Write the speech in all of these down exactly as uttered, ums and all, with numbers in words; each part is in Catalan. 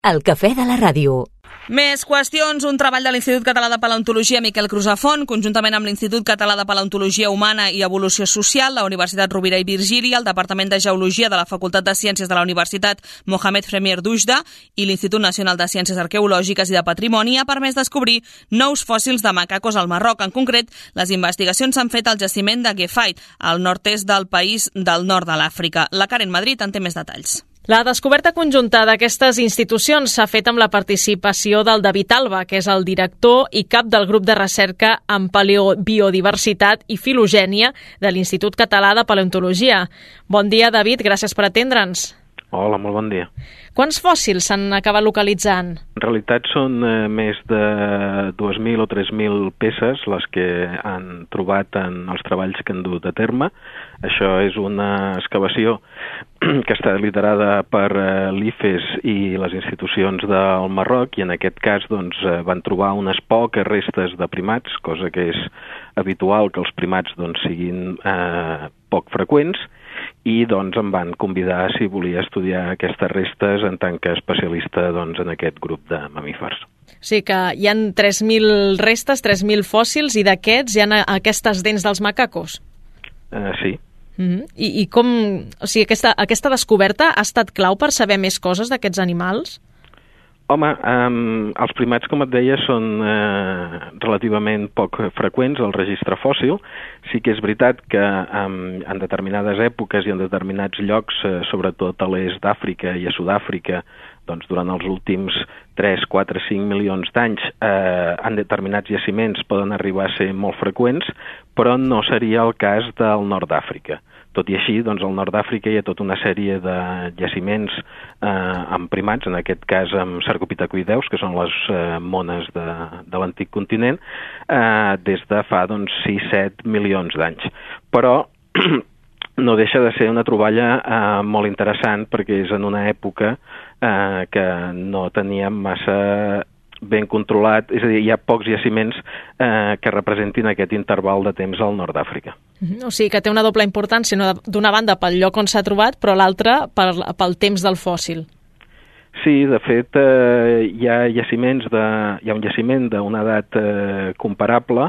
El cafè de la ràdio. Més qüestions. Un treball de l'Institut Català de Paleontologia Miquel Crusafont, conjuntament amb l'Institut Català de Paleontologia Humana i Evolució Social, la Universitat Rovira i Virgili, el Departament de Geologia de la Facultat de Ciències de la Universitat Mohamed Premier d'Oujda i l'Institut Nacional de Ciències Arqueològiques i de Patrimoni ha permès descobrir nous fòssils de macacos al Marroc. En concret, les investigacions s'han fet al jaciment de Gefeit, al nord-est del país del nord de l'Àfrica. La Karen Madrid en té més detalls. La descoberta conjunta d'aquestes institucions s'ha fet amb la participació del David Alba, que és el director i cap del grup de recerca en paleobiodiversitat i filogènia de l'Institut Català de Paleontologia. Bon dia, David, gràcies per atendre'ns. Hola, molt bon dia. Quants fòssils s'han acabat localitzant? En realitat són eh, més de dues mil o tres mil peces les que han trobat en els treballs que han dut a terme. Això és una excavació que està liderada per eh, l'I F E S i les institucions del Marroc, i en aquest cas doncs, eh, van trobar unes poques restes de primats, cosa que és habitual que els primats doncs, siguin eh, poc freqüents, i doncs em van convidar si volia estudiar aquestes restes en tant que especialista doncs, en aquest grup de mamífers. O sigui que hi ha tres mil restes, tres mil fòssils, i d'aquests hi ha aquestes dents dels macacos? Uh, sí. Mm-hmm. I, I com... O sigui, aquesta, aquesta descoberta ha estat clau per saber més coses d'aquests animals? Home, um, els primats, com et deia, són eh, relativament poc freqüents al registre fòssil. Sí que és veritat que um, en determinades èpoques i en determinats llocs, eh, sobretot a l'est d'Àfrica i a Sud-àfrica, doncs durant els últims tres, quatre, cinc milions d'anys, eh, en determinats jaciments poden arribar a ser molt freqüents, però no seria el cas del nord d'Àfrica. Tot i així, doncs, al nord d'Àfrica hi ha tota una sèrie de jaciments eh, amb primats, en aquest cas amb cercopitacoideus, que són les eh, mones de, de l'antic continent, eh, des de fa doncs, sis set milions d'anys. Però no deixa de ser una troballa eh, molt interessant, perquè és en una època eh, que no teníem massa ben controlat, és a dir, hi ha pocs jaciments eh, que representin aquest interval de temps al nord d'Àfrica. O sigui que té una doble importància, no, d'una banda pel lloc on s'ha trobat, però l'altra pel, pel temps del fòssil. Sí, de fet, eh, hi ha jaciments de, hi ha un jaciment d'una edat eh, comparable,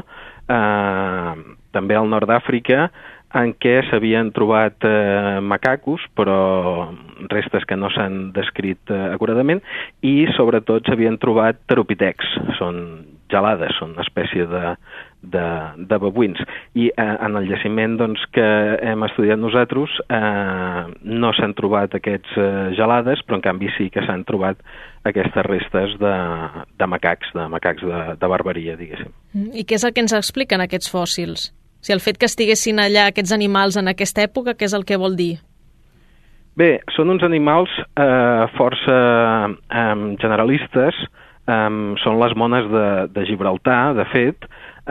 eh, també al nord d'Àfrica, en què s'havien trobat eh, macacos, però restes que no s'han descrit eh, acuradament, i sobretot s'havien trobat teropitecs, són gelades, són una espècie de, de, de babuïns. I eh, en el jaciment doncs, que hem estudiat nosaltres eh, no s'han trobat aquests eh, gelades, però en canvi sí que s'han trobat aquestes restes de, de macacs, de macacs de, de barbaria, diguéssim. I què és el que ens expliquen aquests fòssils? O sigui, el fet que estiguessin allà aquests animals en aquesta època, què és el que vol dir? Bé, són uns animals eh, força eh, generalistes, eh, són les mones de, de Gibraltar, de fet,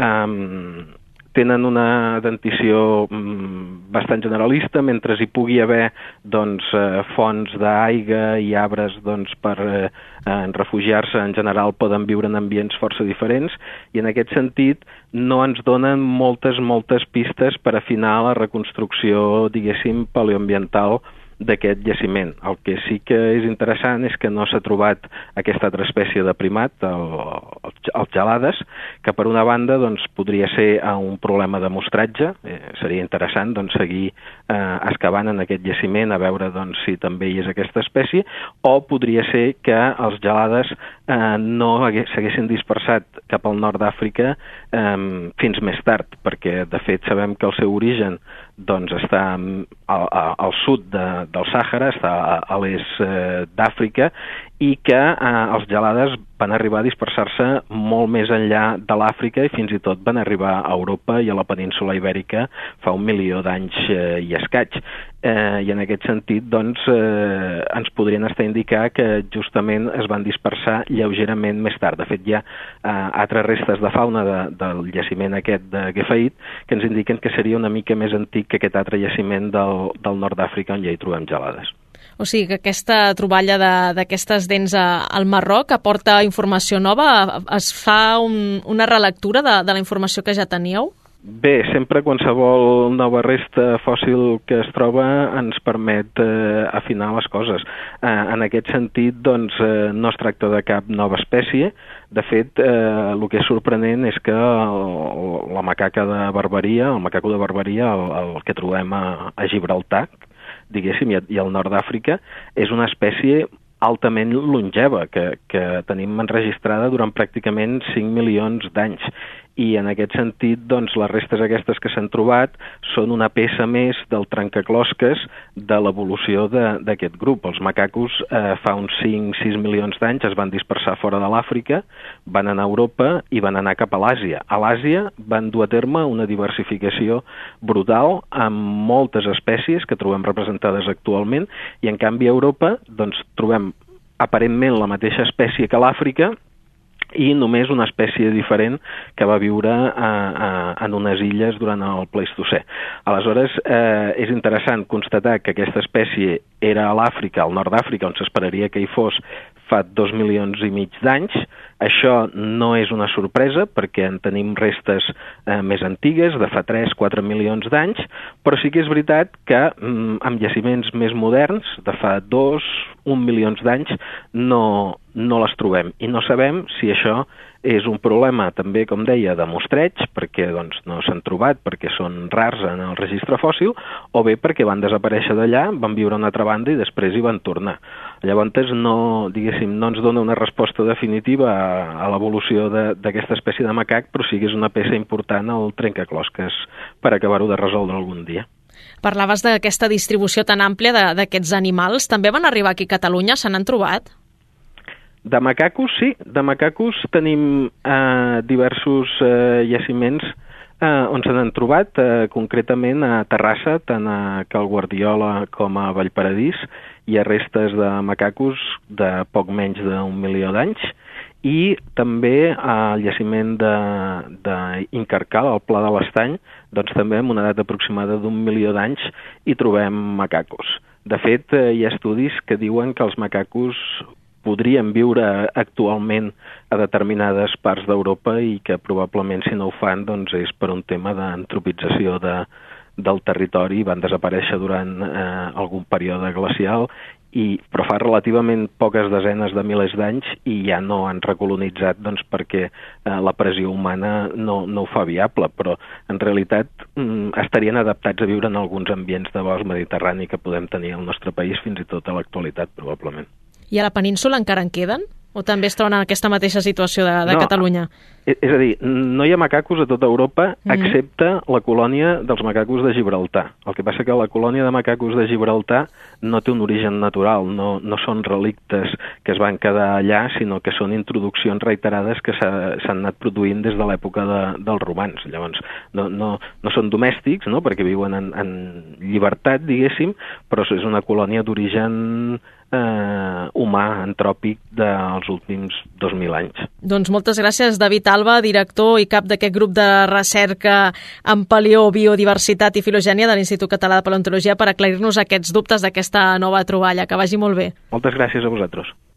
eh, tenen una dentició mm, bastant generalista, mentre hi pugui haver doncs, eh, fonts d'aigua i arbres doncs, per eh, en refugiar-se, en general poden viure en ambients força diferents, i en aquest sentit no ens donen moltes, moltes pistes per afinar la reconstrucció, diguéssim, paleoambiental d'aquest jaciment. El que sí que és interessant és que no s'ha trobat aquesta altra espècie de primat, el, el, els gelades, que per una banda doncs, podria ser un problema de mostratge, eh, seria interessant doncs, seguir eh, excavant en aquest jaciment a veure doncs, si també hi és aquesta espècie, o podria ser que els gelades eh, no s'haguessin dispersat cap al nord d'Àfrica eh, fins més tard, perquè de fet sabem que el seu origen doncs, està al, al sud de, del Sàhara, està a, a l'est eh, d'Àfrica, i que eh, els gelades van arribar a dispersar-se molt més enllà de l'Àfrica i fins i tot van arribar a Europa i a la península Ibèrica fa un milió d'anys eh, i escaig. Eh, I en aquest sentit doncs, eh, ens podrien estar indicar que justament es van dispersar lleugerament més tard. De fet, hi ha eh, altres restes de fauna de, del jaciment aquest de Gefeit que ens indiquen que seria una mica més antic que aquest altre jaciment del, del nord d'Àfrica on ja hi trobem gelades. O sigui que aquesta troballa d'aquestes dents a, al Marroc aporta informació nova? Es fa un, una relectura de, de la informació que ja teníeu? Bé, sempre qualsevol nova resta fòssil que es troba ens permet eh, afinar les coses. Eh, en aquest sentit, doncs, eh, no es tracta de cap nova espècie. De fet, eh, el que és sorprenent és que el, la macaca de Barberia, el macaco de Barberia, el, el que trobem a, a Gibraltar, diguéssim, i, i al nord d'Àfrica, és una espècie altament longeva, que, que tenim enregistrada durant pràcticament cinc milions d'anys. I en aquest sentit, doncs, les restes aquestes que s'han trobat són una peça més del trencaclosques de l'evolució d'aquest grup. Els macacos eh, fa uns cinc sis milions d'anys es van dispersar fora de l'Àfrica, van anar a Europa i van anar cap a l'Àsia. A l'Àsia van dur a terme una diversificació brutal amb moltes espècies que trobem representades actualment, i en canvi a Europa doncs, trobem aparentment la mateixa espècie que a l'Àfrica, i només una espècie diferent que va viure a, a, en unes illes durant el Pleistocè. Aleshores, eh, és interessant constatar que aquesta espècie era a l'Àfrica, al nord d'Àfrica, on s'esperaria que hi fos fa dos milions i mig d'anys. Això no és una sorpresa, perquè en tenim restes eh, més antigues, de fa tres quatre milions d'anys, però sí que és veritat que mm, amb jaciments més moderns, de fa dos un milions d'anys, no, no les trobem. I no sabem si això és un problema també, com deia, de mostreig, perquè doncs, no s'han trobat, perquè són rars en el registre fòssil, o bé perquè van desaparèixer d'allà, van viure a una altra banda i després hi van tornar. Llavors, no, diguéssim, no ens dona una resposta definitiva a, a l'evolució d'aquesta espècie de macac, però sí que és una peça important al trencaclosques per acabar-ho de resoldre algun dia. Parlaves d'aquesta distribució tan àmplia d'aquests animals. També van arribar aquí a Catalunya? Se n'han trobat? De macacos, sí. De macacos tenim eh, diversos eh, jaciments eh, on se n'han trobat, eh, concretament a Terrassa, tant a Cal Guardiola com a Vallparadís. Hi ha restes de macacos de poc menys d'un milió d'anys, i també al jaciment d'Incarcal, al Pla de l'Estany, doncs també amb una edat aproximada d'un milió d'anys hi trobem macacos. De fet, eh, hi ha estudis que diuen que els macacos podrien viure actualment a determinades parts d'Europa i que probablement si no ho fan doncs és per un tema d'antropització de, del territori, van desaparèixer durant eh, algun període glacial, i, però fa relativament poques desenes de milers d'anys i ja no han recolonitzat doncs, perquè eh, la pressió humana no, no ho fa viable, però en realitat mm, estarien adaptats a viure en alguns ambients de bosc mediterrani que podem tenir al nostre país fins i tot a l'actualitat, probablement. I a la península encara en queden? O també es troben en aquesta mateixa situació de, de no, Catalunya? És a dir, no hi ha macacos a tota Europa, mm-hmm. excepte la colònia dels macacos de Gibraltar. El que passa que la colònia de macacos de Gibraltar no té un origen natural, no, no són relictes que es van quedar allà, sinó que són introduccions reiterades que s'han anat produint des de l'època de, dels romans. Llavors, no, no, no són domèstics, no?, perquè viuen en, en llibertat, diguéssim, però és una colònia d'origen eh, humà, antròpic, dels últims dos mil anys. Doncs moltes gràcies, David Alba, director i cap d'aquest grup de recerca en paleobiodiversitat i filogènia de l'Institut Català de Paleontologia, per aclarir-nos aquests dubtes d'aquesta nova troballa. Que vagi molt bé. Moltes gràcies a vosaltres.